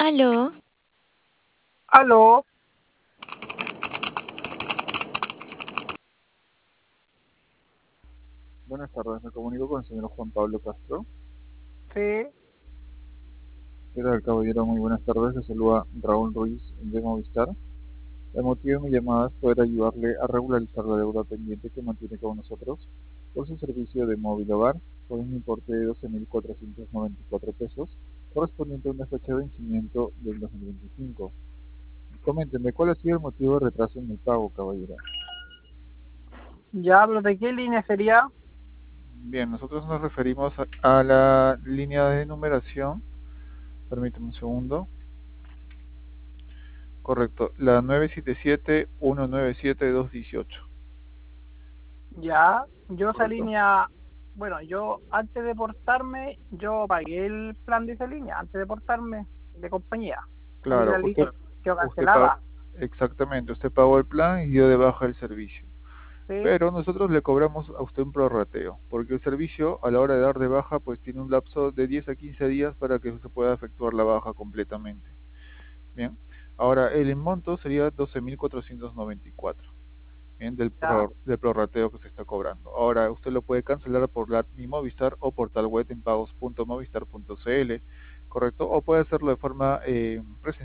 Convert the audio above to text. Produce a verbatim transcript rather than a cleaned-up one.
Aló, Aló, Buenas tardes, me comunico con el señor Juan Pablo Castro. sí, ¿Qué tal, caballero? Muy buenas tardes, le saluda Raúl Ruiz de Movistar. El motivo de mi llamada es poder ayudarle a regularizar la deuda pendiente que mantiene con nosotros por su servicio de móvil hogar por un importe de doce mil cuatrocientos noventa y cuatro pesos, correspondiente a una fecha de vencimiento del dos mil veinticinco. Coméntenme, ¿cuál ha sido el motivo de retraso en el pago, caballero? ya, pero ¿de qué línea sería? Bien, nosotros nos referimos a, a la línea de numeración. Permítame un segundo. Correcto, la nueve siete siete, uno nueve siete, dos uno ocho. Ya, yo esa Correcto. línea, bueno, yo antes de portarme, yo pagué el plan de esa línea, antes de portarme de compañía. Ahí Claro, la usted, línea quedó usted pagó, cancelada, exactamente, usted pagó el plan y dio de baja el servicio. ¿sí? Pero nosotros le cobramos a usted un prorrateo, porque el servicio a la hora de dar de baja pues tiene un lapso de diez a quince días para que se pueda efectuar la baja completamente. Bien, ahora el monto sería doce mil cuatrocientos noventa y cuatro. Bien, del, Ya, pro, del prorrateo que se está cobrando. Ahora usted lo puede cancelar por la Mi Movistar o portal web en pagos punto movistar punto cl, correcto, o puede hacerlo de forma eh, presencial